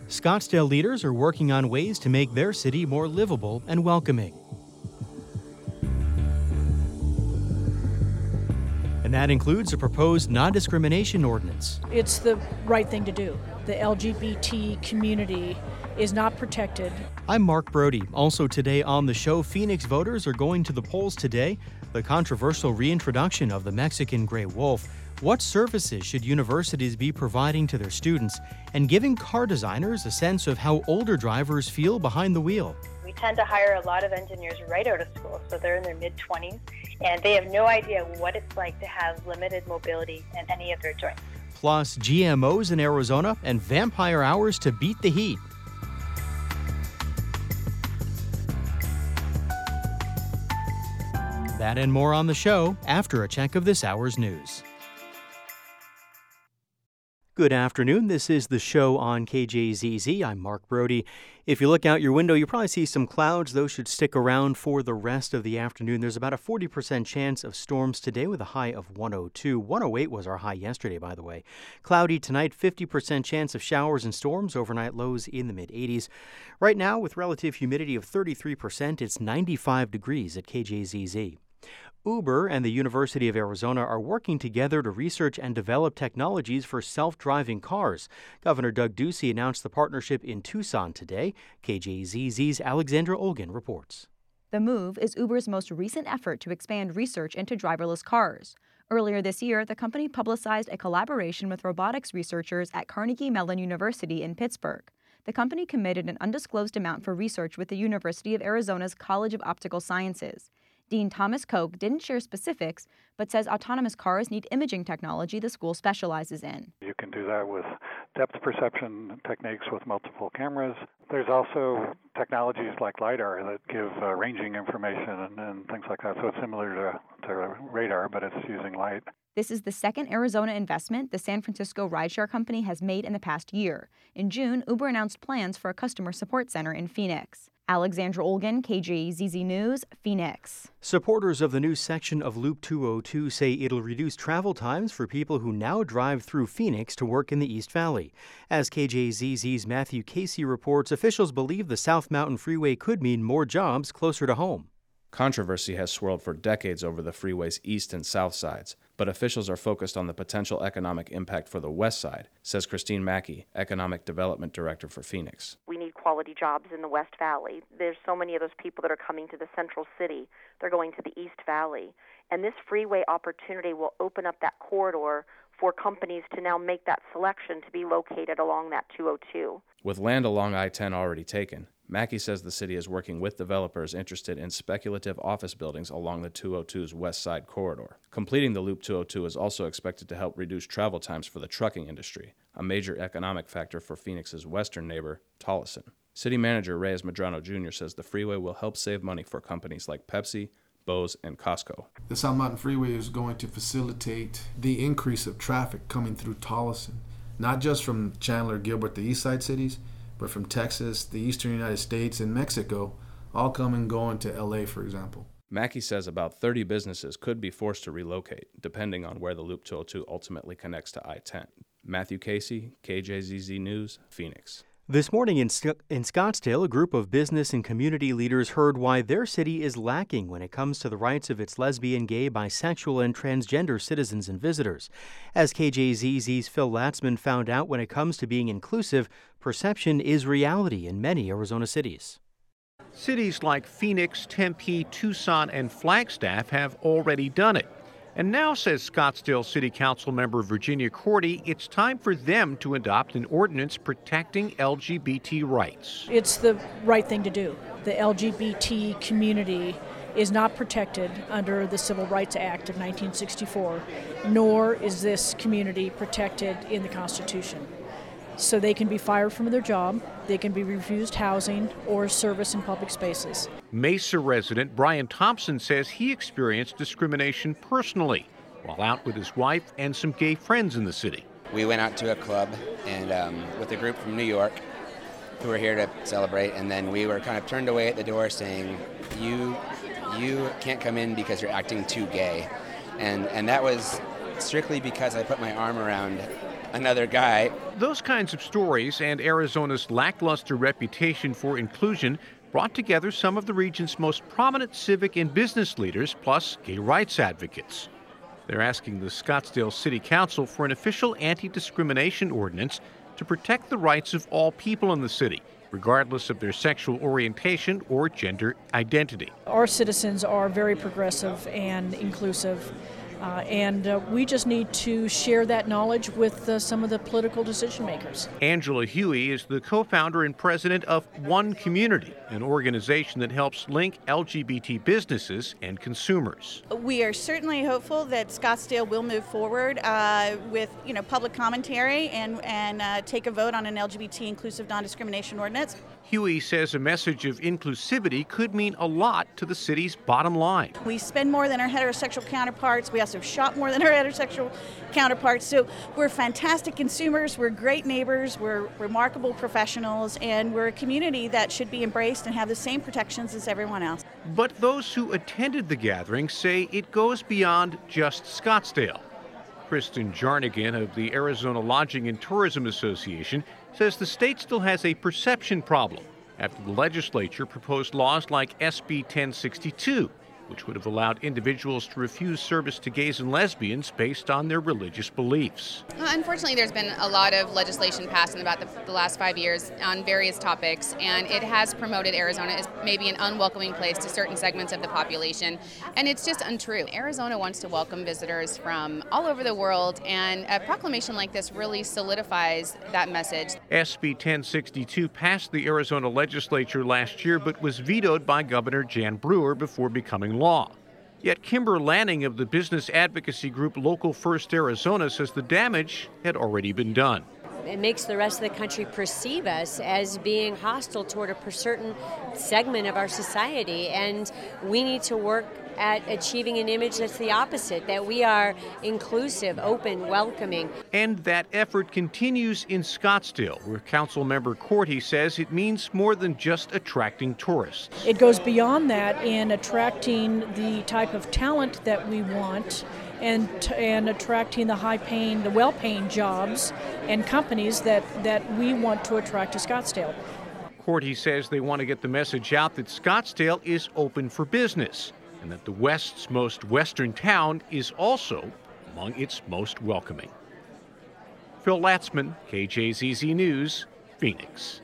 Scottsdale leaders are working on ways to make their city more livable and welcoming. And that includes a proposed non-discrimination ordinance. It's the right thing to do. The LGBT community is not protected. I'm Mark Brody. Also today on the show, Phoenix voters are going to the polls today. The controversial reintroduction of the Mexican gray wolf. What services should universities be providing to their students? And giving car designers a sense of how older drivers feel behind the wheel. We tend to hire a lot of engineers right out of school, so they're in their mid-20s, and they have no idea what it's like to have limited mobility in any of their joints. Plus, GMOs in Arizona and vampire hours to beat the heat. That and more on the show after a check of this hour's news. Good afternoon. This is the show on KJZZ. I'm Mark Brody. If you look out your window, you probably see some clouds. Those should stick around for the rest of the afternoon. There's about a 40% chance of storms today with a high of 102. 108 was our high yesterday, by the way. Cloudy tonight, 50% chance of showers and storms. Overnight lows in the mid-80s. Right now, with relative humidity of 33%, it's 95 degrees at KJZZ. Uber and the University of Arizona are working together to research and develop technologies for self-driving cars. Governor Doug Ducey announced the partnership in Tucson today. KJZZ's Alexandra Olgin reports. The move is Uber's most recent effort to expand research into driverless cars. Earlier this year, the company publicized a collaboration with robotics researchers at Carnegie Mellon University in Pittsburgh. The company committed an undisclosed amount for research with the University of Arizona's College of Optical Sciences. Dean Thomas Koch didn't share specifics, but says autonomous cars need imaging technology the school specializes in. You can do that with depth perception techniques with multiple cameras. There's also technologies like LiDAR that give ranging information and things like that. So it's similar to radar, but it's using light. This is the second Arizona investment the San Francisco rideshare company has made in the past year. In June, Uber announced plans for a customer support center in Phoenix. Alexandra Olgin, KJZZ News, Phoenix. Supporters of the new section of Loop 202 say it'll reduce travel times for people who now drive through Phoenix to work in the East Valley. As KJZZ's Matthew Casey reports, officials believe the South Mountain Freeway could mean more jobs closer to home. Controversy has swirled for decades over the freeway's east and south sides, but officials are focused on the potential economic impact for the west side, says Christine Mackey, Economic Development Director for Phoenix. We need quality jobs in the West Valley. There's so many of those people that are coming to the central city. They're going to the East Valley. And this freeway opportunity will open up that corridor for companies to now make that selection to be located along that 202. With land along I-10 already taken, Mackey says the city is working with developers interested in speculative office buildings along the 202's west side corridor. Completing the Loop 202 is also expected to help reduce travel times for the trucking industry, a major economic factor for Phoenix's western neighbor, Tolleson. City Manager Reyes Medrano Jr. says the freeway will help save money for companies like Pepsi, Bose, and Costco. The South Mountain Freeway is going to facilitate the increase of traffic coming through Tolleson, not just from Chandler, Gilbert, the east side cities, but from Texas, the eastern United States, and Mexico, all come and go into LA, for example. Mackey says about 30 businesses could be forced to relocate, depending on where the Loop 202 ultimately connects to I-10. Matthew Casey, KJZZ News, Phoenix. This morning in Scottsdale, a group of business and community leaders heard why their city is lacking when it comes to the rights of its lesbian, gay, bisexual, and transgender citizens and visitors. As KJZZ's Phil Latzman found out, when it comes to being inclusive, perception is reality in many Arizona cities. Cities like Phoenix, Tempe, Tucson, and Flagstaff have already done it. And now, says Scottsdale City Council member Virginia Cordy, it's time for them to adopt an ordinance protecting LGBT rights. It's the right thing to do. The LGBT community is not protected under the Civil Rights Act of 1964, nor is this community protected in the Constitution. So they can be fired from their job, they can be refused housing or service in public spaces. Mesa resident Brian Thompson says he experienced discrimination personally while out with his wife and some gay friends in the city. We went out to a club and with a group from New York who were here to celebrate, and then we were kind of turned away at the door saying, you can't come in because you're acting too gay. And that was strictly because I put my arm around another guy. Those kinds of stories and Arizona's lackluster reputation for inclusion brought together some of the region's most prominent civic and business leaders, plus gay rights advocates. They're asking the Scottsdale City Council for an official anti-discrimination ordinance to protect the rights of all people in the city, regardless of their sexual orientation or gender identity. Our citizens are very progressive and inclusive, and we just need to share that knowledge with some of the political decision makers. Angela Huey is the co-founder and president of One Community, an organization that helps link LGBT businesses and consumers. We are certainly hopeful that Scottsdale will move forward with public commentary and take a vote on an LGBT inclusive non-discrimination ordinance. Huey says a message of inclusivity could mean a lot to the city's bottom line. We spend more than our heterosexual counterparts. We also shop more than our heterosexual counterparts. So we're fantastic consumers, we're great neighbors, we're remarkable professionals, and we're a community that should be embraced and have the same protections as everyone else. But those who attended the gathering say it goes beyond just Scottsdale. Kristen Jarnigan of the Arizona Lodging and Tourism Association says the state still has a perception problem after the legislature proposed laws like SB 1062, which would have allowed individuals to refuse service to gays and lesbians based on their religious beliefs. Unfortunately, there's been a lot of legislation passed in about the last 5 years on various topics, and it has promoted Arizona as maybe an unwelcoming place to certain segments of the population, and it's just untrue. Arizona wants to welcome visitors from all over the world, and a proclamation like this really solidifies that message. SB 1062 passed the Arizona legislature last year, but was vetoed by Governor Jan Brewer before becoming law. Yet Kimber Lanning of the business advocacy group Local First Arizona says the damage had already been done. It makes the rest of the country perceive us as being hostile toward a certain segment of our society, and we need to work at achieving an image that's the opposite, that we are inclusive, open, welcoming. And that effort continues in Scottsdale, where Councilmember Corti says it means more than just attracting tourists. It goes beyond that in attracting the type of talent that we want and attracting the high-paying, the well-paying jobs and companies that we want to attract to Scottsdale. Corti says they want to get the message out that Scottsdale is open for business, and that the West's most western town is also among its most welcoming. Phil Latzman, KJZZ News, Phoenix.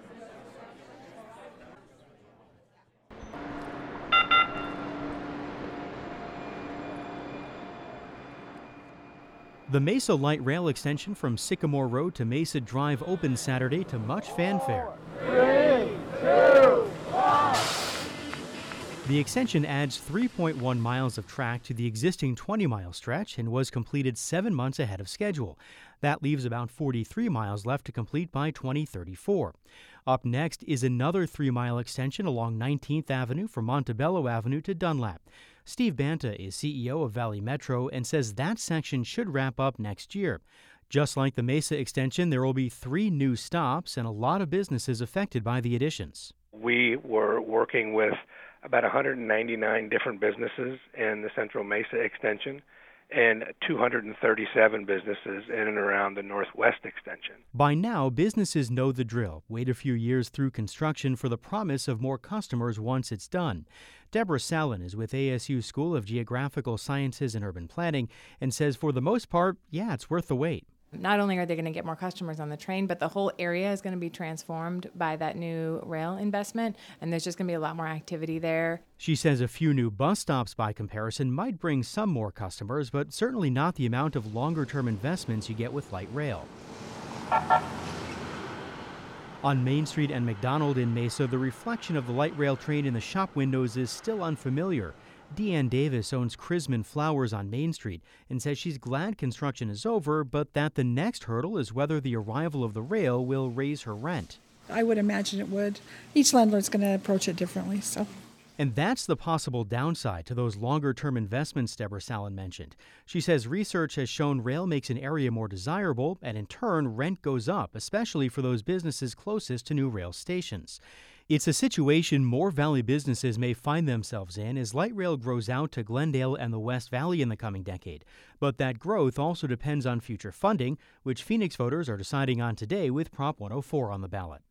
The Mesa Light Rail extension from Sycamore Road to Mesa Drive opens Saturday to much fanfare. 3, 2, 1. The extension adds 3.1 miles of track to the existing 20-mile stretch and was completed 7 months ahead of schedule. That leaves about 43 miles left to complete by 2034. Up next is another 3-mile extension along 19th Avenue from Montebello Avenue to Dunlap. Steve Banta is CEO of Valley Metro and says that section should wrap up next year. Just like the Mesa extension, there will be 3 new stops and a lot of businesses affected by the additions. We were working with about 199 different businesses in the Central Mesa extension and 237 businesses in and around the Northwest extension. By now, businesses know the drill. Wait a few years through construction for the promise of more customers once it's done. Deborah Sallin is with ASU School of Geographical Sciences and Urban Planning and says for the most part, it's worth the wait. Not only are they going to get more customers on the train, but the whole area is going to be transformed by that new rail investment, and there's just going to be a lot more activity there. She says a few new bus stops by comparison might bring some more customers, but certainly not the amount of longer-term investments you get with light rail. On Main Street and McDonald in Mesa, the reflection of the light rail train in the shop windows is still unfamiliar. Deanne Davis owns Chrisman Flowers on Main Street and says she's glad construction is over, but that the next hurdle is whether the arrival of the rail will raise her rent. I would imagine it would. Each landlord's going to approach it differently, And that's the possible downside to those longer-term investments Deborah Sallin mentioned. She says research has shown rail makes an area more desirable, and in turn, rent goes up, especially for those businesses closest to new rail stations. It's a situation more Valley businesses may find themselves in as light rail grows out to Glendale and the West Valley in the coming decade. But that growth also depends on future funding, which Phoenix voters are deciding on today with Prop 104 on the ballot.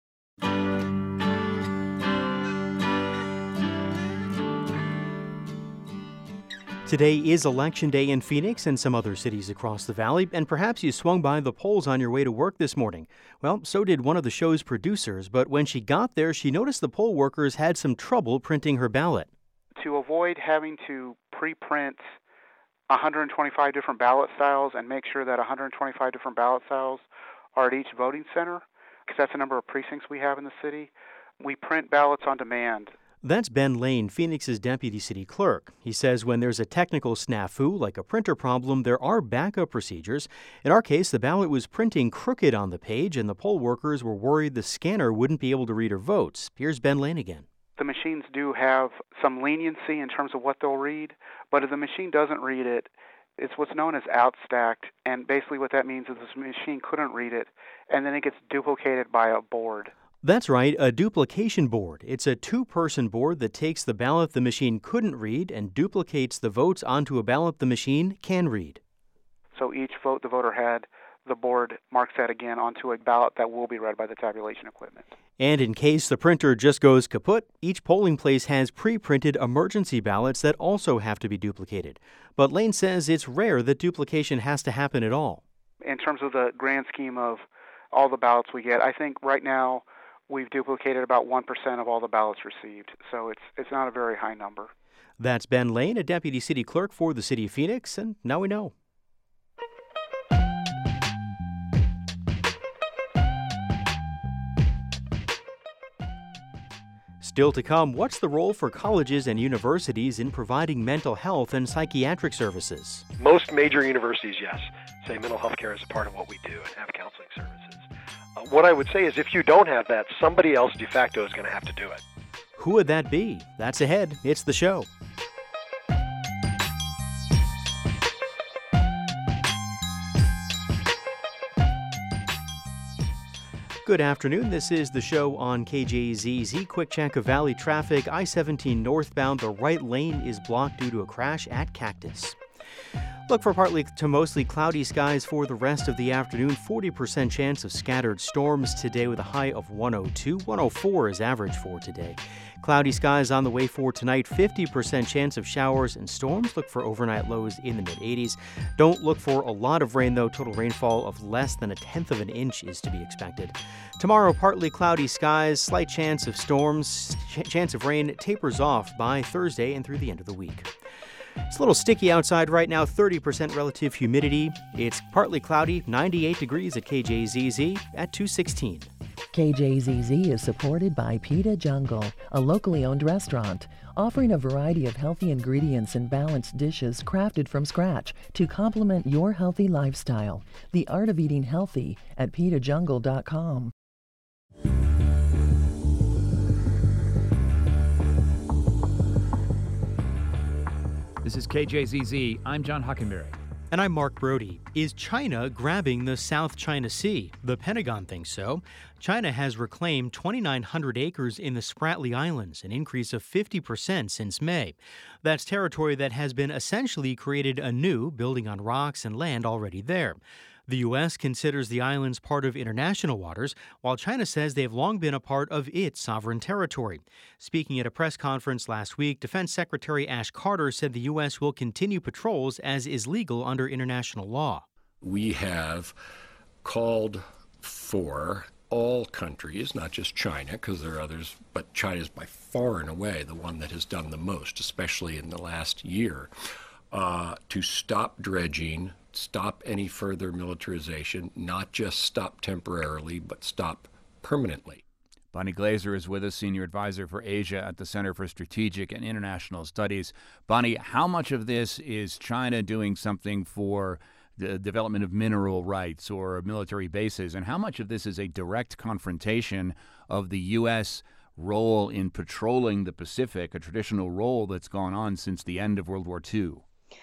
Today is Election Day in Phoenix and some other cities across the valley, and perhaps you swung by the polls on your way to work this morning. Well, so did one of the show's producers, but when she got there, she noticed the poll workers had some trouble printing her ballot. To avoid having to pre-print 125 different ballot styles and make sure that 125 different ballot styles are at each voting center, because that's the number of precincts we have in the city, we print ballots on demand. That's Ben Lane, Phoenix's deputy city clerk. He says when there's a technical snafu, like a printer problem, there are backup procedures. In our case, the ballot was printing crooked on the page, and the poll workers were worried the scanner wouldn't be able to read her votes. Here's Ben Lane again. The machines do have some leniency in terms of what they'll read, but if the machine doesn't read it, it's what's known as outstacked, and basically what that means is this machine couldn't read it, and then it gets duplicated by a board. That's right, a duplication board. It's a two-person board that takes the ballot the machine couldn't read and duplicates the votes onto a ballot the machine can read. So each vote the voter had, the board marks that again onto a ballot that will be read by the tabulation equipment. And in case the printer just goes kaput, each polling place has pre-printed emergency ballots that also have to be duplicated. But Lane says it's rare that duplication has to happen at all. In terms of the grand scheme of all the ballots we get, I think right now we've duplicated about 1% of all the ballots received, so it's not a very high number. That's Ben Lane, a deputy city clerk for the city of Phoenix, and now we know. Still to come, what's the role for colleges and universities in providing mental health and psychiatric services? Most major universities, yes, say mental health care is a part of what we do and have counseling services. What I would say is if you don't have that, somebody else de facto is going to have to do it. Who would that be? That's ahead. It's the show. Good afternoon. This is the show on KJZZ. Quick check of Valley traffic. I-17 northbound. The right lane is blocked due to a crash at Cactus. Look for partly to mostly cloudy skies for the rest of the afternoon. 40% chance of scattered storms today with a high of 102. 104 is average for today. Cloudy skies on the way for tonight. 50% chance of showers and storms. Look for overnight lows in the mid-80s. Don't look for a lot of rain, though. Total rainfall of less than 1/10 of an inch is to be expected. Tomorrow, partly cloudy skies. Slight chance of storms. Chance of rain tapers off by Thursday and through the end of the week. It's a little sticky outside right now, 30% relative humidity. It's partly cloudy, 98 degrees at KJZZ at 2:16. KJZZ is supported by Pita Jungle, a locally owned restaurant, offering a variety of healthy ingredients and balanced dishes crafted from scratch to complement your healthy lifestyle. The art of eating healthy at pitajungle.com. This is KJZZ. I'm John Hockenberry. And I'm Mark Brody. Is China grabbing the South China Sea? The Pentagon thinks so. China has reclaimed 2,900 acres in the Spratly Islands, an increase of 50% since May. That's territory that has been essentially created anew, building on rocks and land already there. The U.S. considers the islands part of international waters, while China says they have long been a part of its sovereign territory. Speaking at a press conference last week, Defense Secretary Ash Carter said the U.S. will continue patrols as is legal under international law. We have called for all countries, not just China, because there are others, but China is by far and away the one that has done the most, especially in the last year, to stop dredging, stop any further militarization, not just stop temporarily, but stop permanently. Bonnie Glaser is with us, Senior Advisor for Asia at the Center for Strategic and International Studies. Bonnie, how much of this is China doing something for the development of mineral rights or military bases, and how much of this is a direct confrontation of the U.S. role in patrolling the Pacific, a traditional role that's gone on since the end of World War II?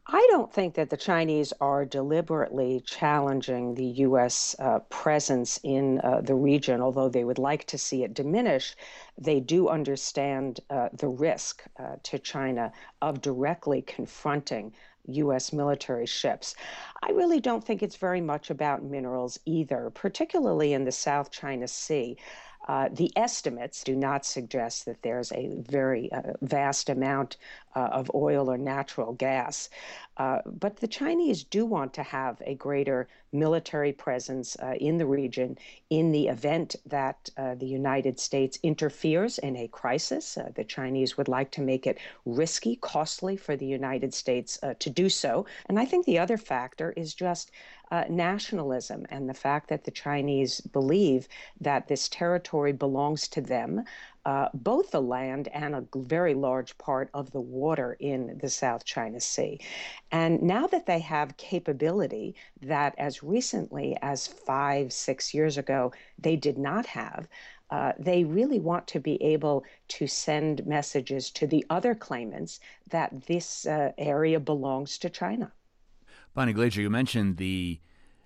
I don't think that the Chinese are deliberately challenging the U.S. Presence in the region, although they would like to see it diminish. They do understand the risk to China of directly confronting U.S. military ships. I really don't think it's very much about minerals either, particularly in the South China Sea. The estimates do not suggest that there's a very vast amount of oil or natural gas. But the Chinese do want to have a greater military presence in the region in the event that the United States interferes in a crisis. The Chinese would like to make it risky, costly for the United States to do so. And I think the other factor is just nationalism and the fact that the Chinese believe that this territory belongs to them, both the land and a very large part of the water in the South China Sea. And now that they have capability that as recently as 5-6 years ago they did not have, they really want to be able to send messages to the other claimants that this area belongs to China. Bonnie Glaser, you mentioned the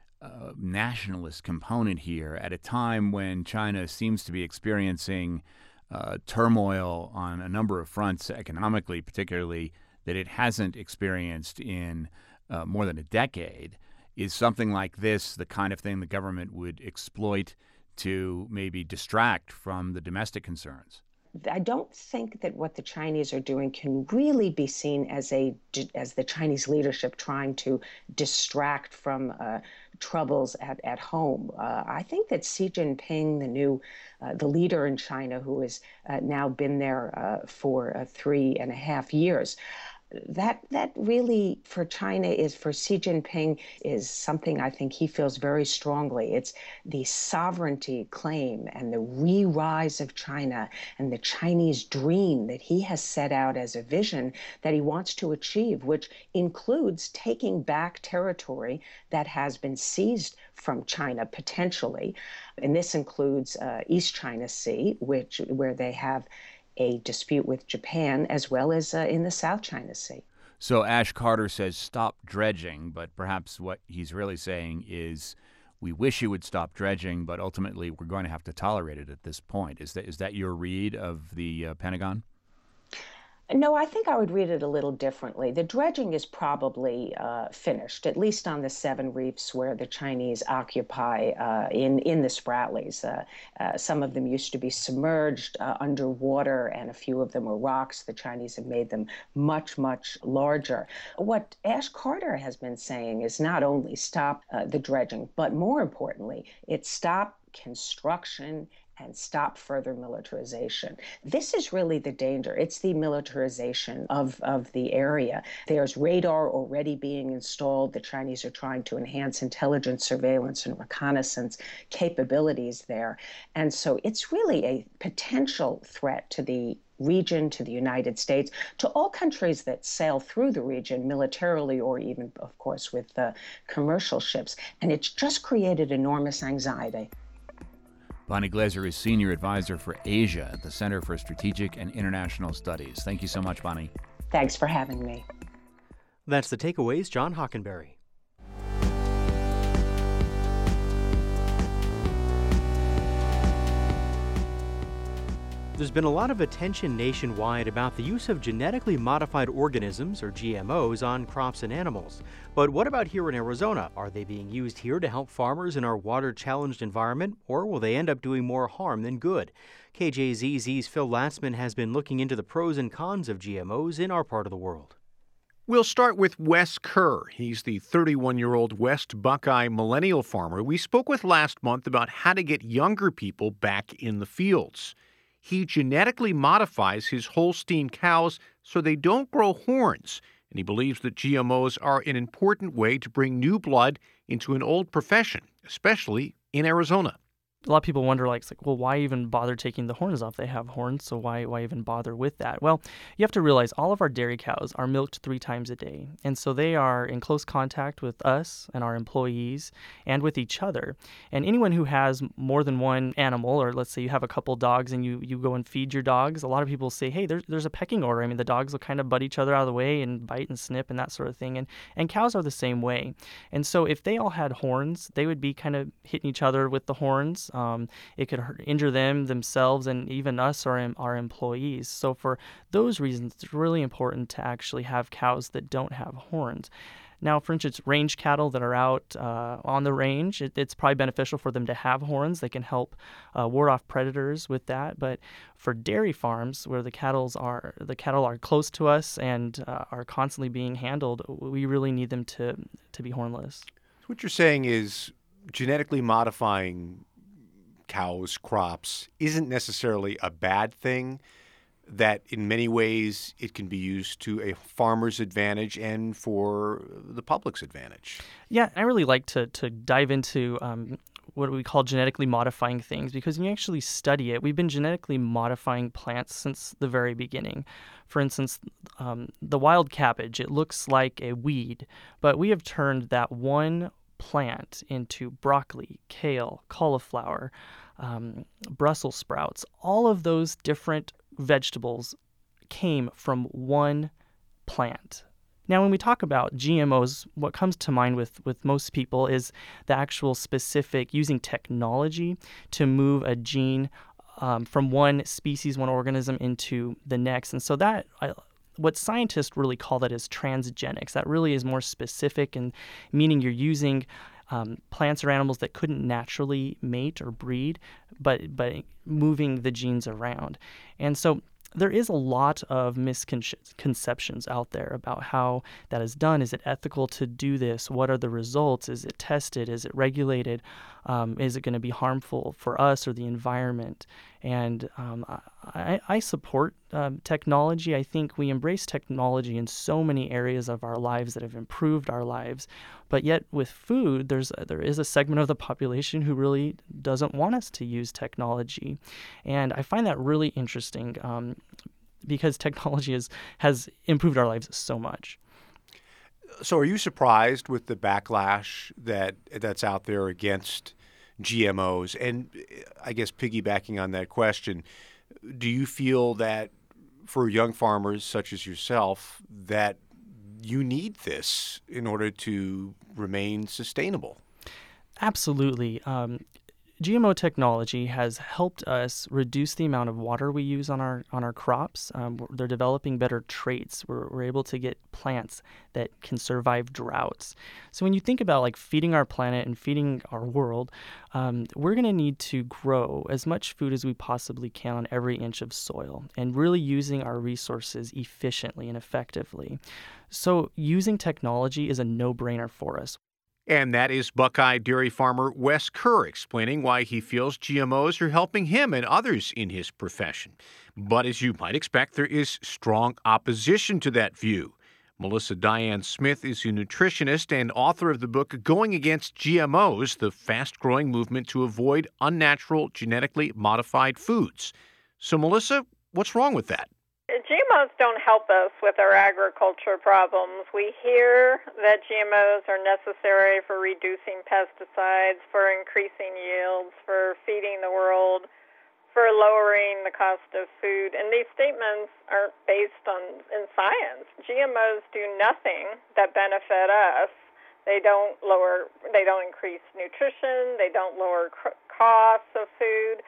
nationalist component here at a time when China seems to be experiencing turmoil on a number of fronts, economically particularly, that it hasn't experienced in more than a decade. Is something like this the kind of thing the government would exploit to maybe distract from the domestic concerns? I don't think that what the Chinese are doing can really be seen as the Chinese leadership trying to distract from troubles at home. I think that Xi Jinping, the leader in China, who has now been there for 3.5 years, that really for China is, for Xi Jinping, is something I think he feels very strongly. It's the sovereignty claim and the re-rise of China and the Chinese dream that he has set out as a vision that he wants to achieve, which includes taking back territory that has been seized from China potentially. And this includes East China Sea, where they have a dispute with Japan, as well as in the South China Sea. So Ash Carter says stop dredging, but perhaps what he's really saying is we wish you would stop dredging, but ultimately we're going to have to tolerate it at this point. Is that your read of the Pentagon? No, I think I would read it a little differently. The dredging is probably finished, at least on the 7 reefs where the Chinese occupy in the Spratlys. Some of them used to be submerged underwater, and a few of them were rocks. The Chinese have made them much, much larger. What Ash Carter has been saying is not only stop the dredging, but more importantly, it's stop construction and stop further militarization. This is really the danger. It's the militarization of the area. There's radar already being installed. The Chinese are trying to enhance intelligence, surveillance, and reconnaissance capabilities there. And so it's really a potential threat to the region, to the United States, to all countries that sail through the region militarily or even, of course, with commercial ships. And it's just created enormous anxiety. Bonnie Glaser is Senior Advisor for Asia at the Center for Strategic and International Studies. Thank you so much, Bonnie. Thanks for having me. That's the takeaways. John Hockenberry. There's been a lot of attention nationwide about the use of genetically modified organisms, or GMOs, on crops and animals. But what about here in Arizona? Are they being used here to help farmers in our water-challenged environment, or will they end up doing more harm than good? KJZZ's Phil Latzman has been looking into the pros and cons of GMOs in our part of the world. We'll start with Wes Kerr. He's the 31-year-old West Buckeye millennial farmer we spoke with last month about how to get younger people back in the fields. He genetically modifies his Holstein cows so they don't grow horns, and he believes that GMOs are an important way to bring new blood into an old profession, especially in Arizona. a lot of people wonder, well, why even bother taking the horns off? They have horns, so why even bother with that? Well, you have to realize all of our dairy cows are milked 3 times a day, and so they are in close contact with us and our employees and with each other. And anyone who has more than one animal, or let's say you have a couple dogs and you go and feed your dogs, a lot of people say, hey, there's a pecking order. I mean, the dogs will kind of butt each other out of the way and bite and snip and that sort of thing. And cows are the same way. And so if they all had horns, they would be kind of hitting each other with the horns. It could injure themselves, and even us or our employees. So for those reasons, it's really important to actually have cows that don't have horns. Now, for instance, range cattle that are out on the range, it's probably beneficial for them to have horns. They can help ward off predators with that. But for dairy farms, where the cattle are close to us and are constantly being handled, we really need them to be hornless. What you're saying is genetically modifying cows, crops, isn't necessarily a bad thing, that in many ways it can be used to a farmer's advantage and for the public's advantage. Yeah, I really like to dive into what we call genetically modifying things, because when you actually study it, we've been genetically modifying plants since the very beginning. For instance, the wild cabbage, it looks like a weed, but we have turned that one plant into broccoli, kale, cauliflower, Brussels sprouts. All of those different vegetables came from one plant. Now, when we talk about GMOs, what comes to mind with most people is the actual specific using technology to move a gene from one species, one organism into the next. And so what scientists really call that is transgenics. That really is more specific, and meaning you're using plants or animals that couldn't naturally mate or breed, but moving the genes around. And so there is a lot of misconceptions out there about how that is done. Is it ethical to do this? What are the results? Is it tested? Is it regulated? Is it going to be harmful for us or the environment? And I support technology. I think we embrace technology in so many areas of our lives that have improved our lives. But yet with food, there is a segment of the population who really doesn't want us to use technology. And I find that really interesting because technology has improved our lives so much. So are you surprised with the backlash that's out there against GMOs? And I guess piggybacking on that question, do you feel that for young farmers such as yourself that you need this in order to remain sustainable? Absolutely. GMO technology has helped us reduce the amount of water we use on our crops. They're developing better traits. We're able to get plants that can survive droughts. So when you think about feeding our planet and feeding our world, we're going to need to grow as much food as we possibly can on every inch of soil and really using our resources efficiently and effectively. So using technology is a no-brainer for us. And that is Buckeye dairy farmer Wes Kerr explaining why he feels GMOs are helping him and others in his profession. But as you might expect, there is strong opposition to that view. Melissa Diane Smith is a nutritionist and author of the book Going Against GMOs, the fast-growing movement to avoid unnatural genetically modified foods. So, Melissa, what's wrong with that? GMOs don't help us with our agriculture problems. We hear that GMOs are necessary for reducing pesticides, for increasing yields, for feeding the world, for lowering the cost of food. And these statements aren't based in science. GMOs do nothing that benefit us. They don't increase nutrition. They don't lower costs of food.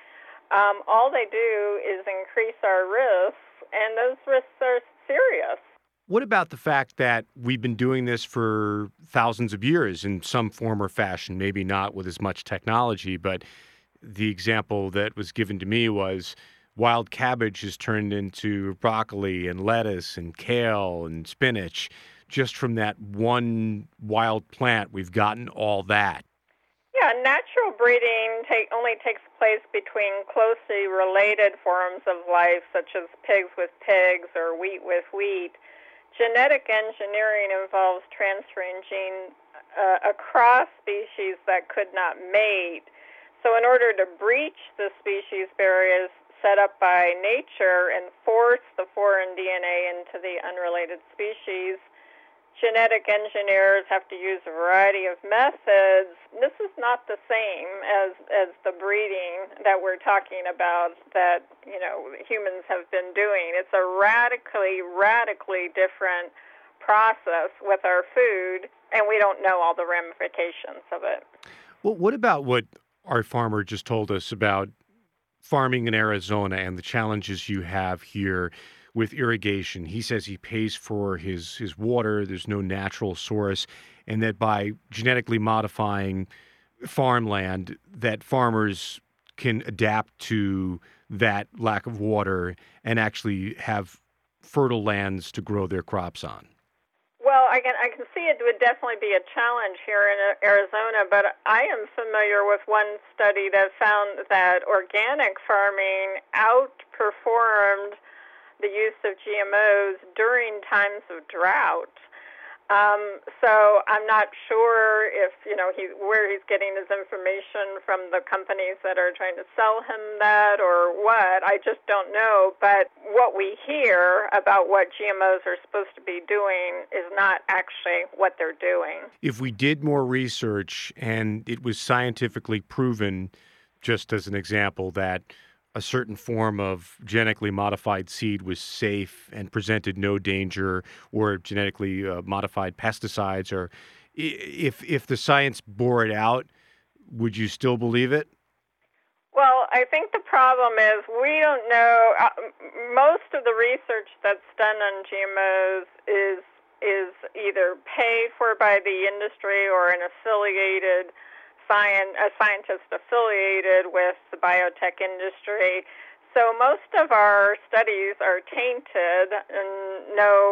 All they do is increase our risks. And those risks are serious. What about the fact that we've been doing this for thousands of years in some form or fashion, maybe not with as much technology, but the example that was given to me was wild cabbage is turned into broccoli and lettuce and kale and spinach. Just from that one wild plant, we've gotten all that. Yeah, natural breeding only takes place between closely related forms of life, such as pigs with pigs or wheat with wheat. Genetic engineering involves transferring genes across species that could not mate. So in order to breach the species barriers set up by nature and force the foreign DNA into the unrelated species, genetic engineers have to use a variety of methods. This is not the same as the breeding that we're talking about that, humans have been doing. It's a radically different process with our food, and we don't know all the ramifications of it. Well, what about what our farmer just told us about farming in Arizona and the challenges you have here with irrigation? He says he pays for his water, there's no natural source, and that by genetically modifying farmland, that farmers can adapt to that lack of water and actually have fertile lands to grow their crops on. Well, I can see it would definitely be a challenge here in Arizona, but I am familiar with one study that found that organic farming outperformed the use of GMOs during times of drought. So I'm not sure if, where he's getting his information from the companies that are trying to sell him that or what. I just don't know. But what we hear about what GMOs are supposed to be doing is not actually what they're doing. If we did more research and it was scientifically proven, just as an example, that a certain form of genetically modified seed was safe and presented no danger, or genetically modified pesticides, or if the science bore it out, would you still believe it? Well, I think the problem is we don't know. Most of the research that's done on GMOs is either paid for by the industry or an affiliated a scientist affiliated with the biotech industry. So most of our studies are tainted, and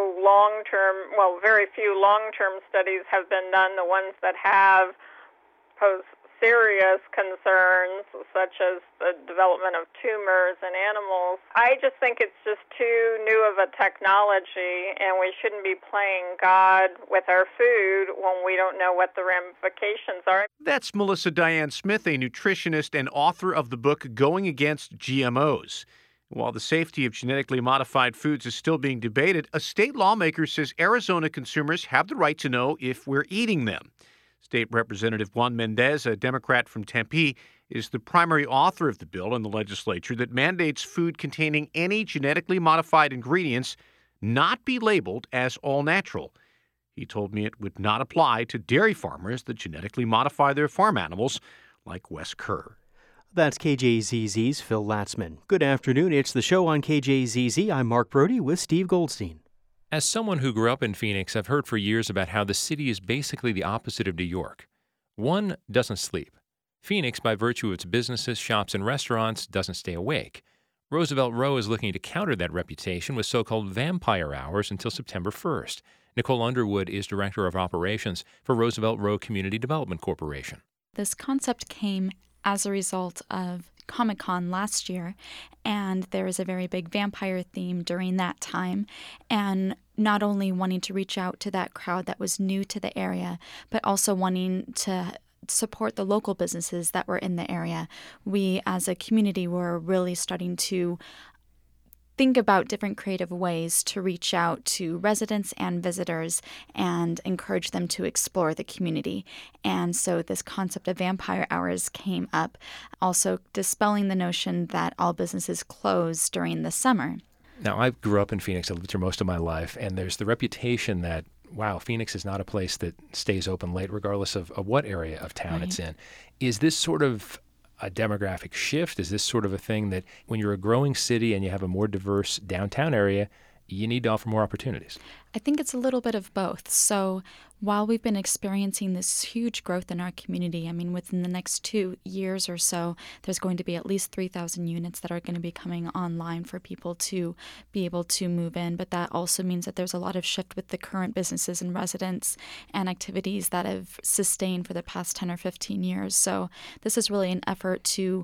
very few long-term studies have been done. The ones that have pose serious concerns, such as the development of tumors in animals. I just think it's just too new of a technology, and we shouldn't be playing God with our food when we don't know what the ramifications are. That's Melissa Diane Smith, a nutritionist and author of the book Going Against GMOs. While the safety of genetically modified foods is still being debated, a state lawmaker says Arizona consumers have the right to know if we're eating them. State Representative Juan Mendez, a Democrat from Tempe, is the primary author of the bill in the legislature that mandates food containing any genetically modified ingredients not be labeled as all natural. He told me it would not apply to dairy farmers that genetically modify their farm animals, like Wes Kerr. That's KJZZ's Phil Latzman. Good afternoon. It's the show on KJZZ. I'm Mark Brody with Steve Goldstein. As someone who grew up in Phoenix, I've heard for years about how the city is basically the opposite of New York. One doesn't sleep. Phoenix, by virtue of its businesses, shops, and restaurants, doesn't stay awake. Roosevelt Row is looking to counter that reputation with so-called vampire hours until September 1st. Nicole Underwood is Director of Operations for Roosevelt Row Community Development Corporation. This concept came as a result of Comic-Con last year, and there was a very big vampire theme during that time, and not only wanting to reach out to that crowd that was new to the area, but also wanting to support the local businesses that were in the area. We as a community were really starting to think about different creative ways to reach out to residents and visitors and encourage them to explore the community. And so this concept of vampire hours came up, also dispelling the notion that all businesses close during the summer. Now, I grew up in Phoenix. I lived here most of my life, and there's the reputation that, wow, Phoenix is not a place that stays open late, regardless of what area of town it's in. Is this sort of a demographic shift? Is this sort of a thing that when you're a growing city and you have a more diverse downtown area, you need to offer more opportunities? I think it's a little bit of both. So while we've been experiencing this huge growth in our community, I mean, within the next 2 years or so, there's going to be at least 3,000 units that are going to be coming online for people to be able to move in. But that also means that there's a lot of shift with the current businesses and residents and activities that have sustained for the past 10 or 15 years. So this is really an effort to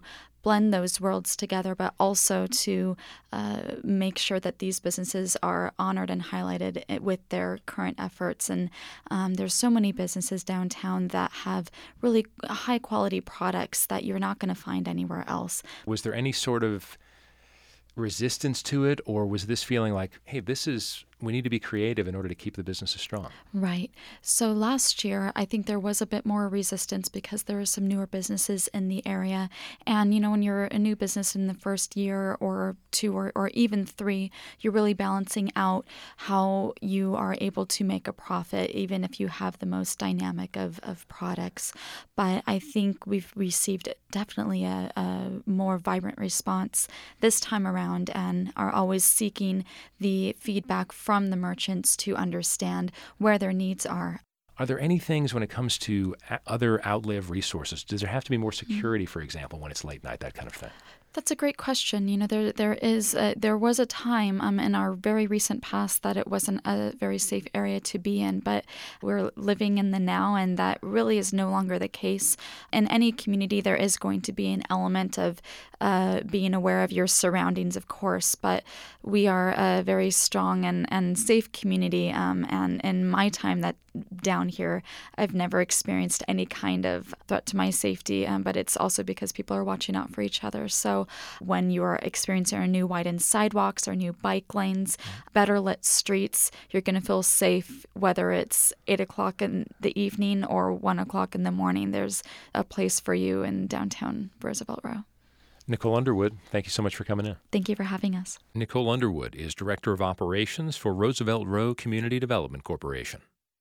blend those worlds together, but also to make sure that these businesses are honored and highlighted with their current efforts. And there's so many businesses downtown that have really high quality products that you're not going to find anywhere else. Was there any sort of resistance to it, or was this feeling like, hey, we need to be creative in order to keep the businesses strong? Right. So last year, I think there was a bit more resistance because there were some newer businesses in the area. And, when you're a new business in the first year or two or even three, you're really balancing out how you are able to make a profit, even if you have the most dynamic of products. But I think we've received definitely a more vibrant response this time around and are always seeking the feedback from the merchants to understand where their needs are. Are there any things when it comes to other outlay of resources? Does there have to be more security, for example, when it's late night, that kind of thing? That's a great question. There was a time in our very recent past that it wasn't a very safe area to be in, but we're living in the now, and that really is no longer the case. In any community, there is going to be an element of being aware of your surroundings, of course, but we are a very strong and safe community. And in my time down here, I've never experienced any kind of threat to my safety, but it's also because people are watching out for each other. So when you are experiencing our new widened sidewalks, our new bike lanes, better lit streets, you're going to feel safe whether it's 8 o'clock in the evening or 1 o'clock in the morning. There's a place for you in downtown Roosevelt Row. Nicole Underwood, thank you so much for coming in. Thank you for having us. Nicole Underwood is Director of Operations for Roosevelt Row Community Development Corporation.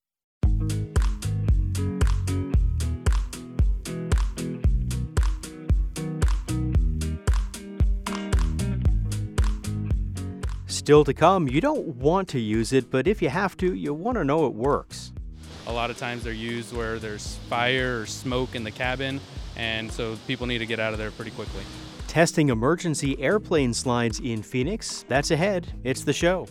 Still to come, you don't want to use it, but if you have to, you want to know it works. A lot of times they're used where there's fire or smoke in the cabin, and so people need to get out of there pretty quickly. Testing emergency airplane slides in Phoenix. That's ahead. It's the show.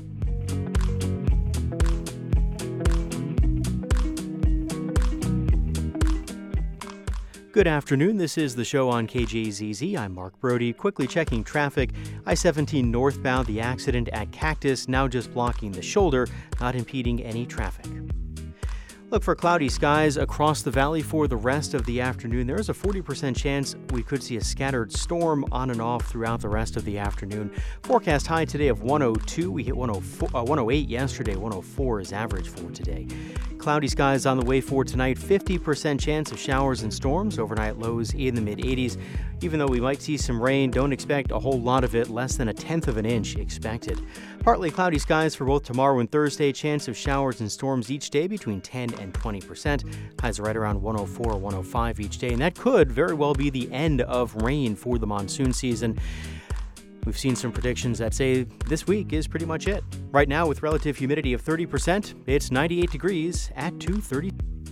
Good afternoon. This is the show on KJZZ. I'm Mark Brody. Quickly checking traffic. I-17 northbound, the accident at Cactus now just blocking the shoulder, not impeding any traffic. Look for cloudy skies across the valley for the rest of the afternoon. There is a 40% chance we could see a scattered storm on and off throughout the rest of the afternoon. Forecast high today of 102. We hit 108 yesterday. 104 is average for today. Cloudy skies on the way for tonight. 50% chance of showers and storms. Overnight lows in the mid-80s. Even though we might see some rain, don't expect a whole lot of it. Less than 1/10 of an inch expected. Partly cloudy skies for both tomorrow and Thursday. Chance of showers and storms each day between 10 and 20%. Highs right around 104 or 105 each day. And that could very well be the end of rain for the monsoon season. We've seen some predictions that say this week is pretty much it. Right now, with relative humidity of 30%, it's 98 degrees at 2:30.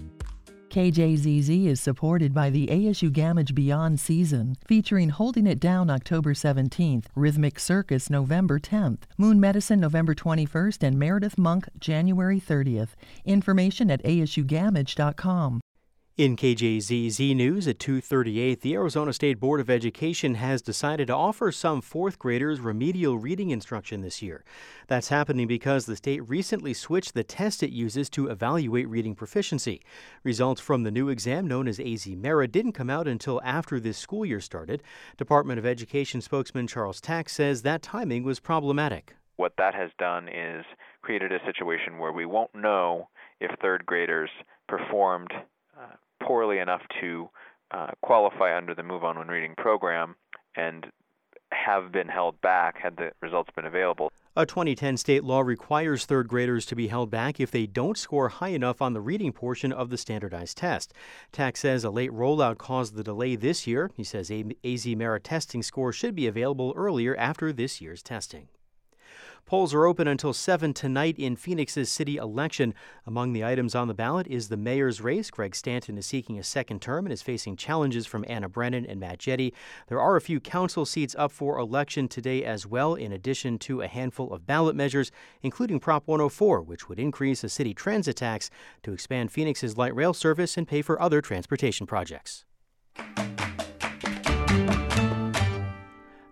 KJZZ is supported by the ASU Gamage Beyond season, featuring Holding It Down October 17th, Rhythmic Circus November 10th, Moon Medicine November 21st, and Meredith Monk January 30th. Information at asugamage.com. In KJZZ News at 2:38, the Arizona State Board of Education has decided to offer some fourth graders remedial reading instruction this year. That's happening because the state recently switched the test it uses to evaluate reading proficiency. Results from the new exam, known as AZ Merit, didn't come out until after this school year started. Department of Education spokesman Charles Tack says that timing was problematic. What that has done is created a situation where we won't know if third graders performed poorly enough to qualify under the Move On When Reading program and have been held back had the results been available. A 2010 state law requires third graders to be held back if they don't score high enough on the reading portion of the standardized test. Tack says a late rollout caused the delay this year. He says AZ Merit testing scores should be available earlier after this year's testing. Polls are open until 7 tonight in Phoenix's city election. Among the items on the ballot is the mayor's race. Greg Stanton is seeking a second term and is facing challenges from Anna Brennan and Matt Jetty. There are a few council seats up for election today as well, in addition to a handful of ballot measures, including Prop 104, which would increase a city transit tax to expand Phoenix's light rail service and pay for other transportation projects.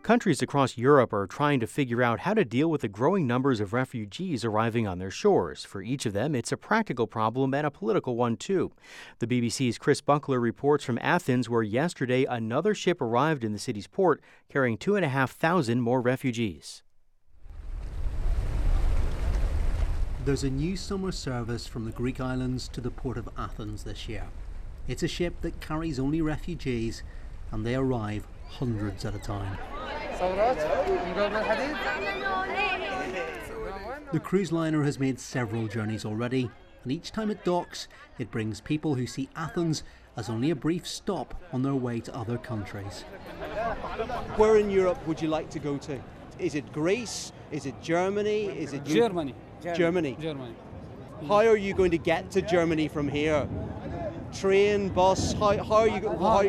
Countries across Europe are trying to figure out how to deal with the growing numbers of refugees arriving on their shores. For each of them, it's a practical problem and a political one, too. The BBC's Chris Buckler reports from Athens, where yesterday another ship arrived in the city's port carrying 2,500 more refugees. There's a new summer service from the Greek islands to the port of Athens this year. It's a ship that carries only refugees, and they arrive hundreds at a time. The cruise liner has made several journeys already, and each time it docks, it brings people who see Athens as only a brief stop on their way to other countries. Where in Europe would you like to go to? Is it Greece? Is it Germany? Is it Germany? Germany. How are you going to get to Germany from here? Train, bus? How are you?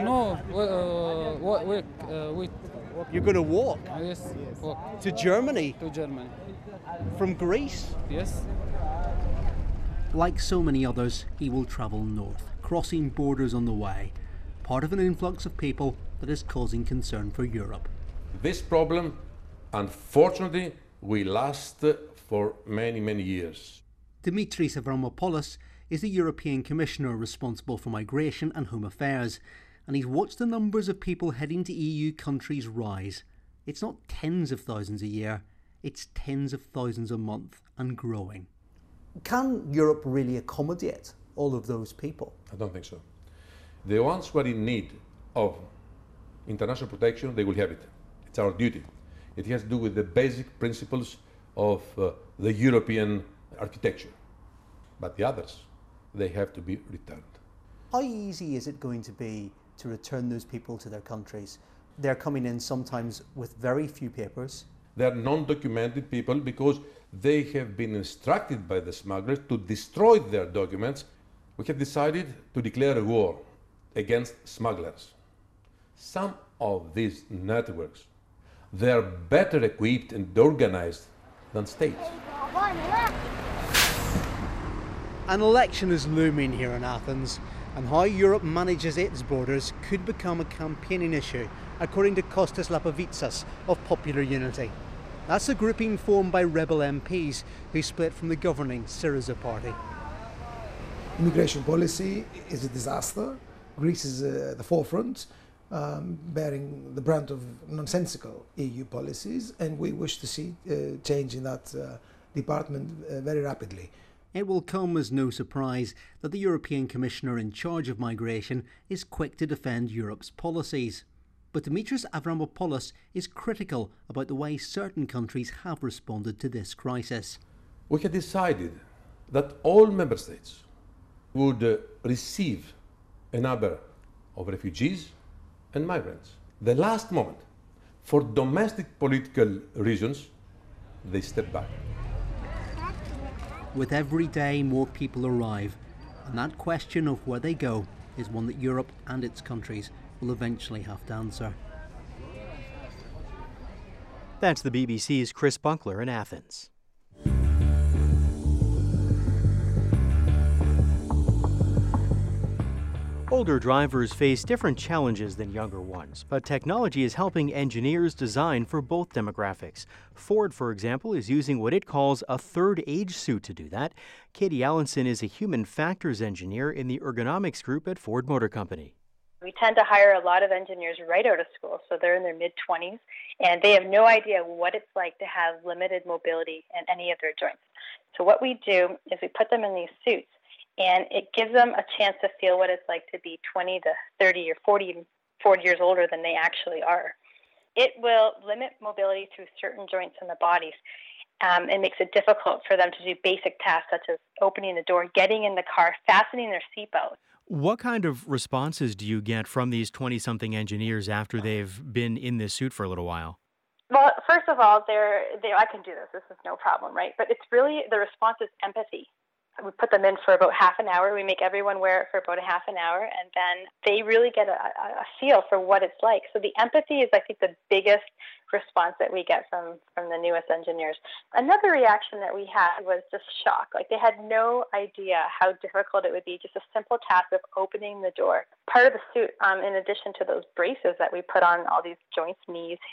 You're going to walk? Yes, walk. To Germany? To Germany. From Greece? Yes. Like so many others, he will travel north, crossing borders on the way, part of an influx of people that is causing concern for Europe. This problem, unfortunately, will last for many, many years. Dimitris Avramopoulos is the European Commissioner responsible for migration and home affairs, and he's watched the numbers of people heading to EU countries rise. It's not tens of thousands a year, it's tens of thousands a month and growing. Can Europe really accommodate all of those people? I don't think so. The ones who are in need of international protection, they will have it. It's our duty. It has to do with the basic principles of the European architecture. But the others, they have to be returned. How easy is it going to be to return those people to their countries? They're coming in sometimes with very few papers. They're non-documented people because they have been instructed by the smugglers to destroy their documents. We have decided to declare a war against smugglers. Some of these networks, they're better equipped and organized than states. An election is looming here in Athens, and how Europe manages its borders could become a campaigning issue, according to Kostas Lapavitsas of Popular Unity. That's a grouping formed by rebel MPs who split from the governing Syriza party. Immigration policy is a disaster. Greece is at the forefront, bearing the brunt of nonsensical EU policies, and we wish to see change in that department very rapidly. It will come as no surprise that the European Commissioner in charge of migration is quick to defend Europe's policies. But Dimitris Avramopoulos is critical about the way certain countries have responded to this crisis. We had decided that all member states would receive a number of refugees and migrants. The last moment, for domestic political reasons, they stepped back. With every day, more people arrive, and that question of where they go is one that Europe and its countries will eventually have to answer. That's the BBC's Chris Buckler in Athens. Older drivers face different challenges than younger ones, but technology is helping engineers design for both demographics. Ford, for example, is using what it calls a third age suit to do that. Katie Allenson is a human factors engineer in the ergonomics group at Ford Motor Company. We tend to hire a lot of engineers right out of school, so they're in their mid-20s, and they have no idea what it's like to have limited mobility in any of their joints. So what we do is we put them in these suits, and it gives them a chance to feel what it's like to be 20 to 30 or 40 years older than they actually are. It will limit mobility through certain joints in the bodies. It makes it difficult for them to do basic tasks such as opening the door, getting in the car, fastening their seatbelt. What kind of responses do you get from these 20-something engineers after they've been in this suit for a little while? Well, first of all, I can do this. This is no problem, right? But it's really, the response is empathy. We put them in for about half an hour. We make everyone wear it for about a half an hour, and then they really get a feel for what it's like. So the empathy is, I think, the biggest response that we get from the newest engineers. Another reaction that we had was just shock. Like, they had no idea how difficult it would be, just a simple task of opening the door. Part of the suit, in addition to those braces that we put on all these joints, knees, hips,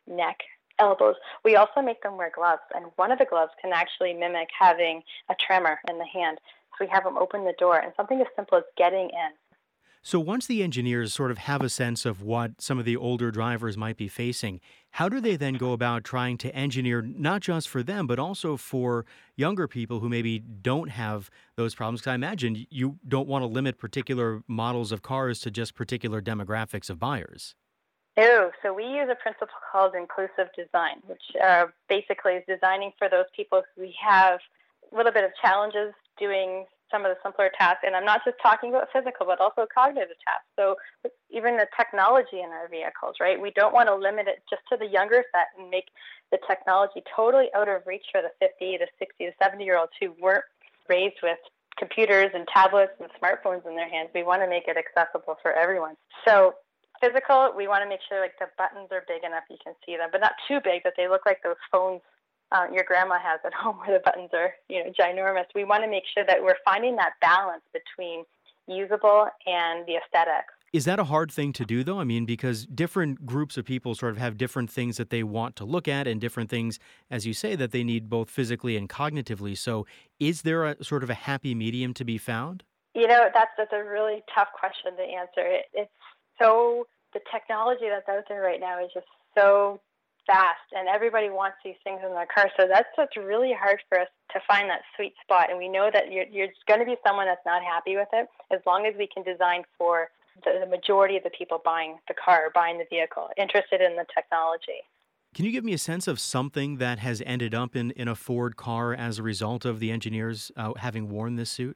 neck, elbows. We also make them wear gloves, and one of the gloves can actually mimic having a tremor in the hand. So we have them open the door, and something as simple as getting in. So once the engineers sort of have a sense of what some of the older drivers might be facing, how do they then go about trying to engineer not just for them, but also for younger people who maybe don't have those problems? Because I imagine you don't want to limit particular models of cars to just particular demographics of buyers. No, so we use a principle called inclusive design, which basically is designing for those people who have a little bit of challenges doing some of the simpler tasks. And I'm not just talking about physical, but also cognitive tasks. So even the technology in our vehicles, right? We don't want to limit it just to the younger set and make the technology totally out of reach for the 50 to 60 to 70-year-olds who weren't raised with computers and tablets and smartphones in their hands. We want to make it accessible for everyone. So physical, we want to make sure like the buttons are big enough you can see them, but not too big that they look like those phones your grandma has at home where the buttons are, ginormous. We want to make sure that we're finding that balance between usable and the aesthetics. Is that a hard thing to do, though? I mean, because different groups of people sort of have different things that they want to look at and different things, as you say, that they need both physically and cognitively. So is there a sort of a happy medium to be found? That's a really tough question to answer. It's so, the technology that's out there right now is just so fast, and everybody wants these things in their car. So that's what's really hard for us to find that sweet spot. And we know that you're going to be someone that's not happy with it as long as we can design for the majority of the people buying the car, buying the vehicle, interested in the technology. Can you give me a sense of something that has ended up in a Ford car as a result of the engineers having worn this suit?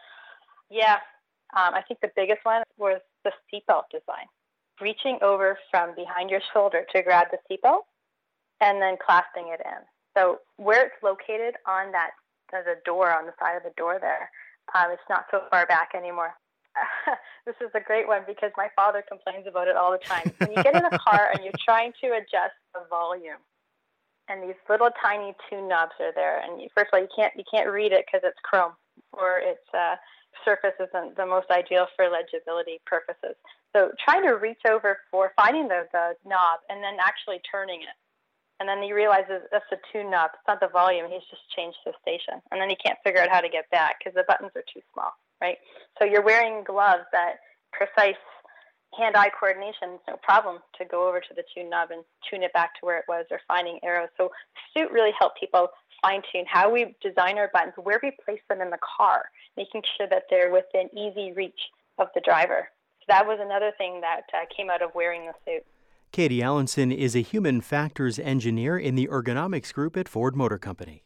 Yeah. I think the biggest one was the seatbelt design. Reaching over from behind your shoulder to grab the seatbelt and then clasping it in. So where it's located on that, there's a door on the side of the door there. It's not so far back anymore. This is a great one because my father complains about it all the time. When you get in a car and you're trying to adjust the volume, and these little tiny tune knobs are there, and first of all, you can't read it because it's chrome or its surface isn't the most ideal for legibility purposes. So trying to reach over for finding the knob and then actually turning it. And then he realizes that's the tune knob. It's not the volume. He's just changed the station. And then he can't figure out how to get back because the buttons are too small, right? So you're wearing gloves that precise hand-eye coordination is no problem to go over to the tune knob and tune it back to where it was, or finding arrows. So Suit really helped people fine-tune how we design our buttons, where we place them in the car, making sure that they're within easy reach of the driver. So that was another thing that came out of wearing the suit. Katie Allenson is a human factors engineer in the ergonomics group at Ford Motor Company.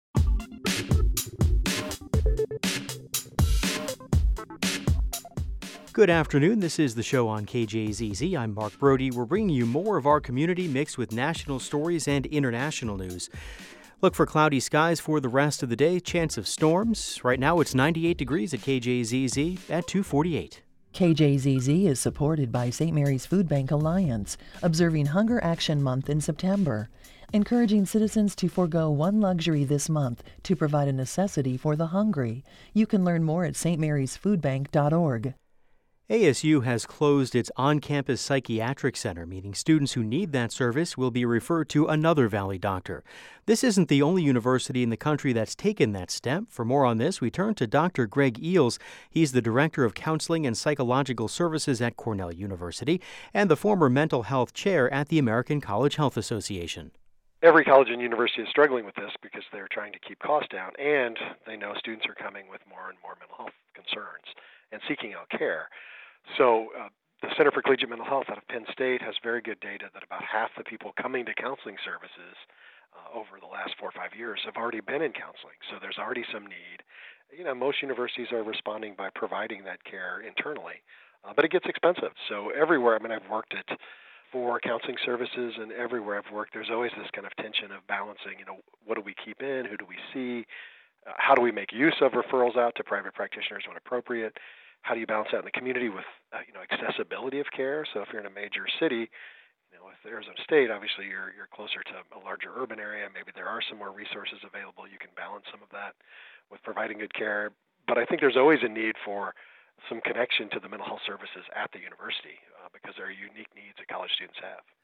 Good afternoon. This is the show on KJZZ. I'm Mark Brody. We're bringing you more of our community mixed with national stories and international news. Look for cloudy skies for the rest of the day. Chance of storms. Right now it's 98 degrees at KJZZ at 2:48. KJZZ is supported by St. Mary's Food Bank Alliance, observing Hunger Action Month in September, encouraging citizens to forego one luxury this month to provide a necessity for the hungry. You can learn more at stmarysfoodbank.org. ASU has closed its on-campus psychiatric center, meaning students who need that service will be referred to another Valley doctor. This isn't the only university in the country that's taken that step. For more on this, we turn to Dr. Greg Eels. He's the Director of Counseling and Psychological Services at Cornell University and the former mental health chair at the American College Health Association. Every college and university is struggling with this because they're trying to keep costs down, and they know students are coming with more and more mental health concerns and seeking out care. So the Center for Collegiate Mental Health out of Penn State has very good data that about half the people coming to counseling services over the last 4 or 5 years have already been in counseling. So there's already some need. Most universities are responding by providing that care internally, but it gets expensive. So everywhere, I've worked at 4 counseling services, and everywhere I've worked, there's always this kind of tension of balancing, what do we keep in, who do we see, how do we make use of referrals out to private practitioners when appropriate. How do you balance that in the community with, accessibility of care? So if you're in a major city, with Arizona State, obviously you're closer to a larger urban area. Maybe there are some more resources available. You can balance some of that with providing good care. But I think there's always a need for some connection to the mental health services at the university because there are unique needs that college students have.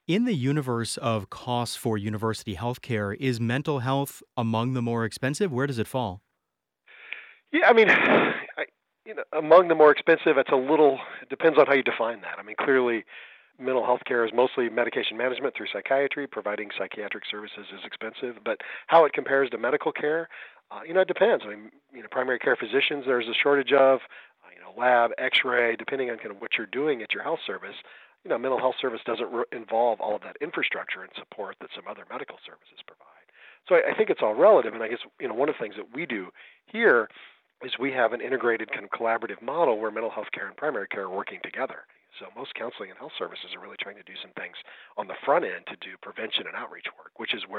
In the universe of costs for university healthcare, is mental health among the more expensive? Where does it fall? Yeah, I mean, among the more expensive, it depends on how you define that. I mean, clearly, mental health care is mostly medication management through psychiatry. Providing psychiatric services is expensive, but how it compares to medical care, it depends. I mean, primary care physicians, there's a shortage of, lab, X-ray, depending on kind of what you're doing at your health service. Mental health service doesn't involve all of that infrastructure and support that some other medical services provide. So I think it's all relative, and I guess one of the things that we do here is we have an integrated kind of collaborative model where mental health care and primary care are working together. So most counseling and health services are really trying to do some things on the front end to do prevention and outreach work, which is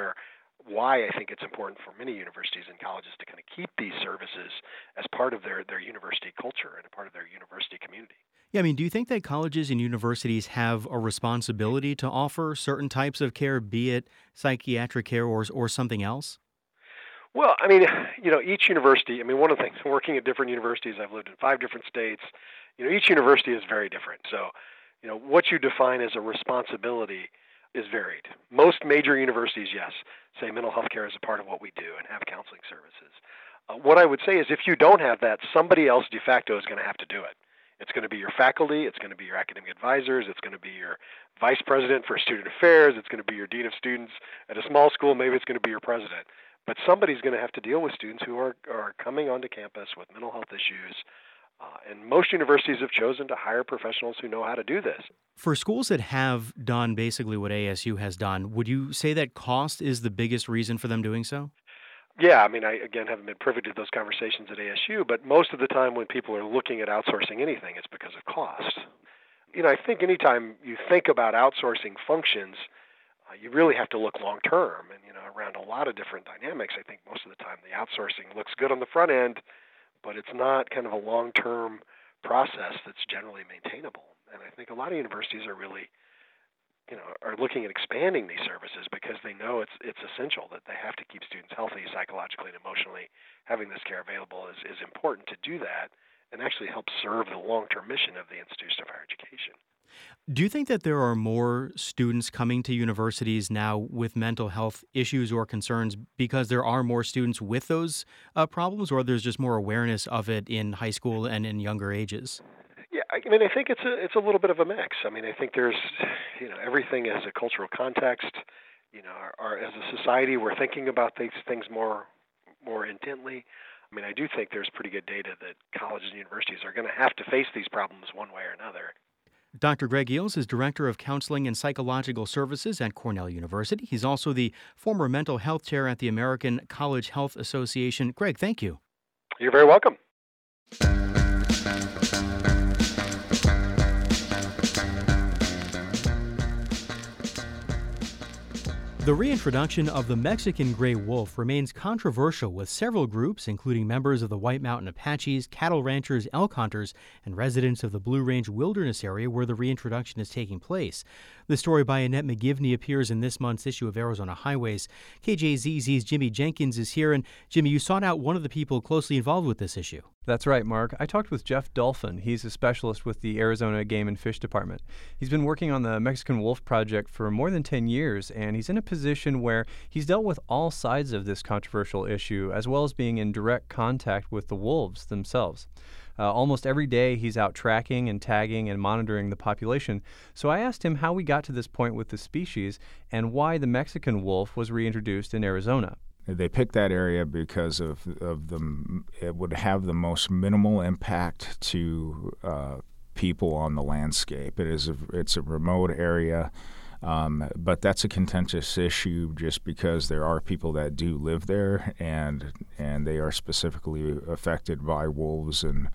why I think it's important for many universities and colleges to kind of keep these services as part of their university culture and a part of their university community. Yeah, I mean, do you think that colleges and universities have a responsibility to offer certain types of care, be it psychiatric care or something else? Well, I mean, each university, one of the things, working at different universities, I've lived in 5 different states, each university is very different. So, what you define as a responsibility is varied. Most major universities, yes, say mental health care is a part of what we do and have counseling services. What I would say is if you don't have that, somebody else de facto is going to have to do it. It's going to be your faculty, it's going to be your academic advisors, it's going to be your vice president for student affairs, it's going to be your dean of students. At a small school, maybe it's going to be your president. But somebody's going to have to deal with students who are coming onto campus with mental health issues. And most universities have chosen to hire professionals who know how to do this. For schools that have done basically what ASU has done, would you say that cost is the biggest reason for them doing so? Yeah, I mean, I, again, haven't been privy to those conversations at ASU, but most of the time when people are looking at outsourcing anything, it's because of cost. I think anytime you think about outsourcing functions, you really have to look long term. And, around a lot of different dynamics, I think most of the time the outsourcing looks good on the front end, but it's not kind of a long-term process that's generally maintainable. And I think a lot of universities are really, are looking at expanding these services because they know it's essential that they have to keep students healthy psychologically and emotionally. Having this care available is important to do that and actually help serve the long-term mission of the institution of higher education. Do you think that there are more students coming to universities now with mental health issues or concerns because there are more students with those problems, or there's just more awareness of it in high school and in younger ages? Yeah, I mean, I think it's a little bit of a mix. I mean, I think there's, everything has a cultural context. As a society, we're thinking about these things more intently. I mean, I do think there's pretty good data that colleges and universities are going to have to face these problems one way or another. Dr. Greg Eales is Director of Counseling and Psychological Services at Cornell University. He's also the former mental health chair at the American College Health Association. Greg, thank you. You're very welcome. The reintroduction of the Mexican gray wolf remains controversial, with several groups, including members of the White Mountain Apaches, cattle ranchers, elk hunters, and residents of the Blue Range Wilderness area where the reintroduction is taking place. The story by Annette McGivney appears in this month's issue of Arizona Highways. KJZZ's Jimmy Jenkins is here, and Jimmy, you sought out one of the people closely involved with this issue. That's right, Mark. I talked with Jeff Dolphin. He's a specialist with the Arizona Game and Fish Department. He's been working on the Mexican Wolf Project for more than 10 years, and he's in a position where he's dealt with all sides of this controversial issue, as well as being in direct contact with the wolves themselves. Almost every day he's out tracking and tagging and monitoring the population. So I asked him how we got to this point with the species and why the Mexican wolf was reintroduced in Arizona. They picked that area because of it would have the most minimal impact to people on the landscape. It's a remote area, but that's a contentious issue just because there are people that do live there, and they are specifically affected by wolves and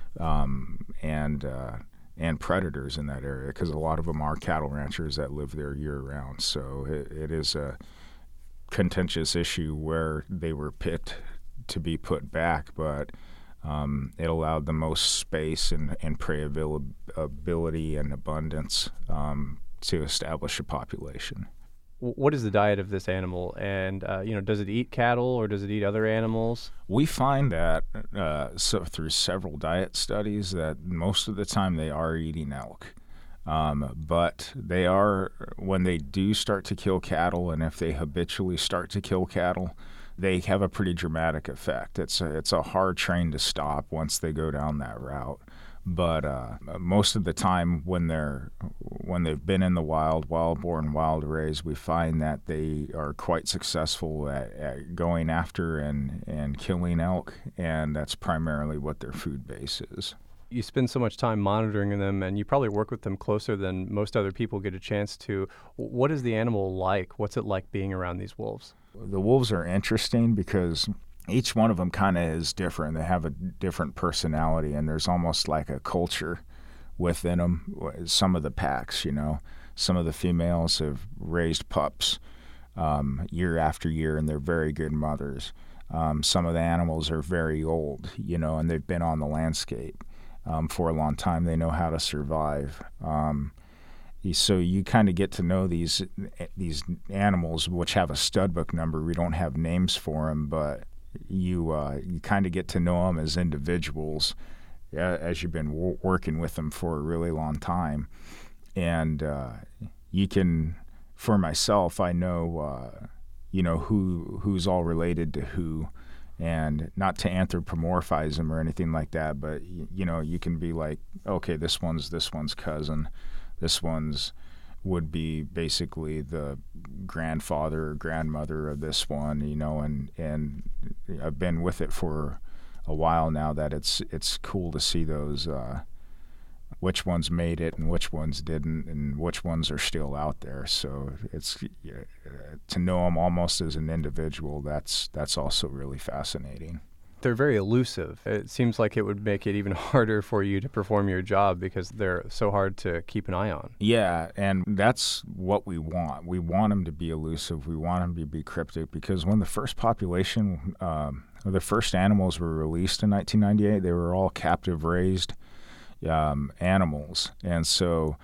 predators in that area, because a lot of them are cattle ranchers that live there year round. So it is a contentious issue where they were picked to be put back, but it allowed the most space and prey availability and abundance to establish a population. What is the diet of this animal, and does it eat cattle or does it eat other animals? We find that through several diet studies that most of the time they are eating elk. But they are, when they do start to kill cattle, and if they habitually start to kill cattle, they have a pretty dramatic effect. It's a hard train to stop once they go down that route. But most of the time, when they've been in the wild-born, wild-raised, we find that they are quite successful at going after and killing elk, and that's primarily what their food base is. You spend so much time monitoring them, and you probably work with them closer than most other people get a chance to. What is the animal like? What's it like being around these wolves? The wolves are interesting because each one of them kind of is different. They have a different personality, and there's almost like a culture within them. Some of the packs, some of the females have raised pups year after year, and they're very good mothers. Some of the animals are very old, and they've been on the landscape for a long time. They know how to survive. So you kind of get to know these animals, which have a stud book number. We don't have names for them, but you kind of get to know them as individuals as you've been working with them for a really long time. And you can, for myself, I know who's all related to who. And not to anthropomorphize them or anything like that, but you can be like, okay, this one's cousin, this one's would be basically the grandfather or grandmother of this one, and I've been with it for a while now. That it's cool to see those which ones made it and which ones didn't, and which ones are still out there. So it's to know them almost as an individual. That's also really fascinating. They're very elusive. It seems like it would make it even harder for you to perform your job because they're so hard to keep an eye on. Yeah, and that's what we want. We want them to be elusive. We want them to be cryptic, because when the first population, the first animals were released in 1998, they were all captive raised animals, and so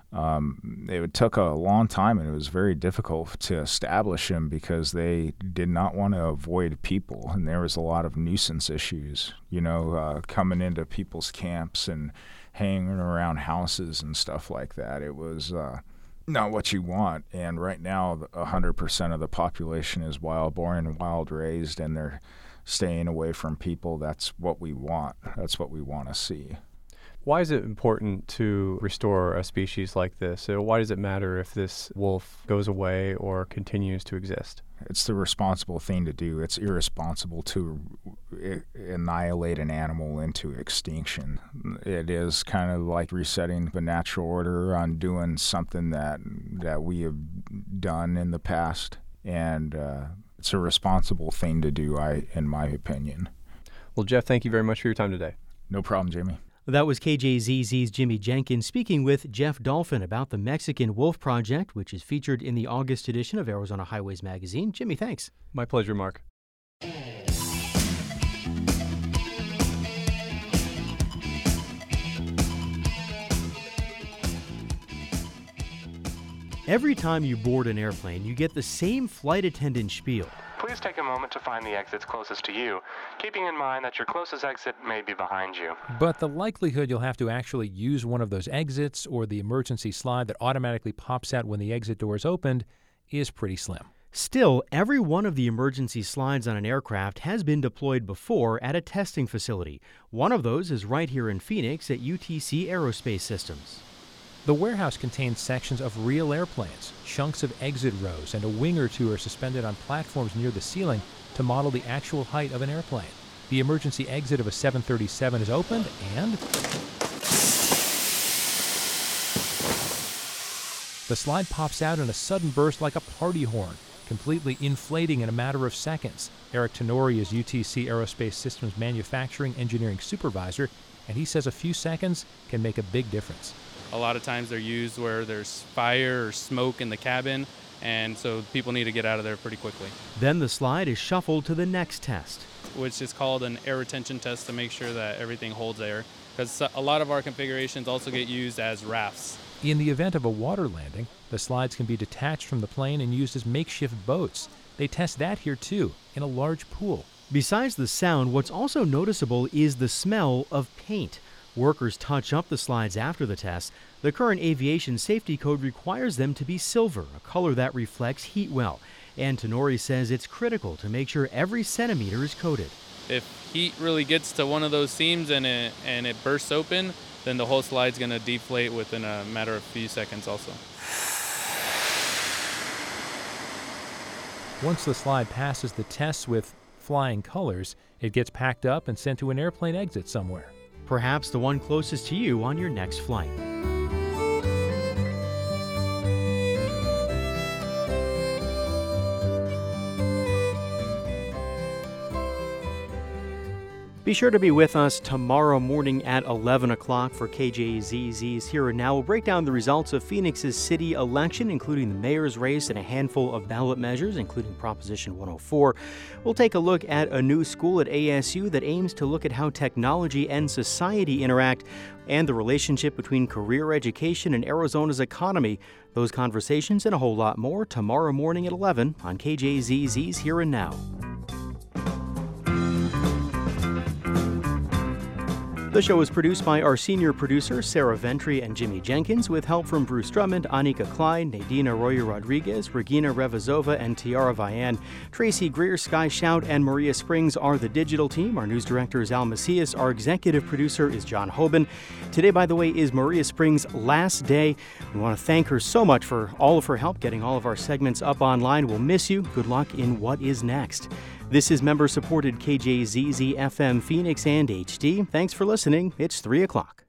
it took a long time, and it was very difficult to establish them because they did not want to avoid people, and there was a lot of nuisance issues, coming into people's camps and hanging around houses and stuff like that. It was not what you want. And right now, 100% of the population is wild-born and wild-raised, and they're staying away from people. That's what we want. That's what we want to see. Why is it important to restore a species like this? So why does it matter if this wolf goes away or continues to exist? It's the responsible thing to do. It's irresponsible to annihilate an animal into extinction. It is kind of like resetting the natural order on doing something that we have done in the past, and it's a responsible thing to do, in my opinion. Well, Jeff, thank you very much for your time today. No problem, Jamie. That was KJZZ's Jimmy Jenkins speaking with Jeff Dolphin about the Mexican Wolf Project, which is featured in the August edition of Arizona Highways magazine. Jimmy, thanks. My pleasure, Mark. Every time you board an airplane, you get the same flight attendant spiel. Please take a moment to find the exits closest to you, keeping in mind that your closest exit may be behind you. But the likelihood you'll have to actually use one of those exits or the emergency slide that automatically pops out when the exit door is opened is pretty slim. Still, every one of the emergency slides on an aircraft has been deployed before at a testing facility. One of those is right here in Phoenix at UTC Aerospace Systems. The warehouse contains sections of real airplanes, chunks of exit rows, and a wing or two are suspended on platforms near the ceiling to model the actual height of an airplane. The emergency exit of a 737 is opened, and the slide pops out in a sudden burst like a party horn, completely inflating in a matter of seconds. Eric Tenori is UTC Aerospace Systems Manufacturing Engineering Supervisor, and he says a few seconds can make a big difference. A lot of times they're used where there's fire or smoke in the cabin, and so people need to get out of there pretty quickly. Then the slide is shuffled to the next test, which is called an air retention test to make sure that everything holds air, because a lot of our configurations also get used as rafts. In the event of a water landing, the slides can be detached from the plane and used as makeshift boats. They test that here too, in a large pool. Besides the sound, what's also noticeable is the smell of paint. Workers touch up the slides after the test. The current aviation safety code requires them to be silver, a color that reflects heat well. And Tenori says it's critical to make sure every centimeter is coated. If heat really gets to one of those seams and it bursts open, then the whole slide's going to deflate within a matter of a few seconds also. Once the slide passes the tests with flying colors, it gets packed up and sent to an airplane exit somewhere. Perhaps the one closest to you on your next flight. Be sure to be with us tomorrow morning at 11 o'clock for KJZZ's Here and Now. We'll break down the results of Phoenix's city election, including the mayor's race and a handful of ballot measures, including Proposition 104. We'll take a look at a new school at ASU that aims to look at how technology and society interact and the relationship between career education and Arizona's economy. Those conversations and a whole lot more tomorrow morning at 11 on KJZZ's Here and Now. The show is produced by our senior producer, Sarah Ventry and Jimmy Jenkins, with help from Bruce Drummond, Anika Klein, Nadine Arroyo Rodriguez, Regina Revazova, and Tiara Vian. Tracy Greer, Sky Shout, and Maria Springs are the digital team. Our news director is Al Macias. Our executive producer is John Hoban. Today, by the way, is Maria Springs' last day. We want to thank her so much for all of her help getting all of our segments up online. We'll miss you. Good luck in what is next. This is member-supported KJZZ FM Phoenix and HD. Thanks for listening. It's 3 o'clock.